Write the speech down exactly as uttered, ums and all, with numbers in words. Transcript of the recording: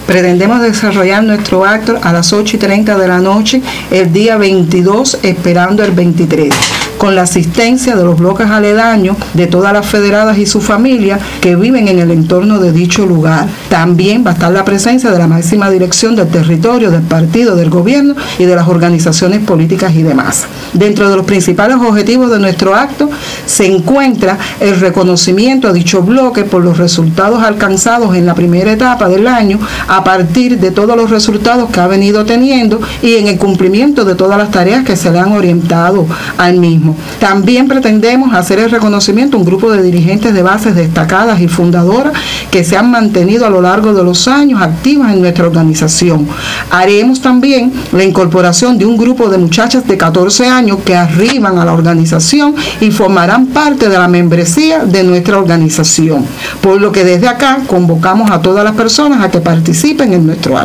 Pretendemos desarrollar nuestro acto a las ocho y treinta de la noche el día veintidós, esperando el veintitrés, con la asistencia de los bloques aledaños, de todas las federadas y sus familias que viven en el entorno de dicho lugar. También va a estar la presencia de la máxima dirección del territorio, del partido, del gobierno y de las organizaciones políticas y demás. Dentro de los principales objetivos de nuestro acto se encuentra el reconocimiento a dicho bloque por los resultados alcanzados en la primera etapa del año, a partir de todos los resultados que ha venido teniendo y en el cumplimiento de todas las tareas que se le han orientado al mismo. También pretendemos hacer el reconocimiento a un grupo de dirigentes de bases destacadas y fundadoras que se han mantenido a lo largo de los años activas en nuestra organización. Haremos también la incorporación de un grupo de muchachas de catorce años que arriban a la organización y formarán parte de la membresía de nuestra organización. Por lo que desde acá convocamos a todas las personas a que participen en nuestro acto.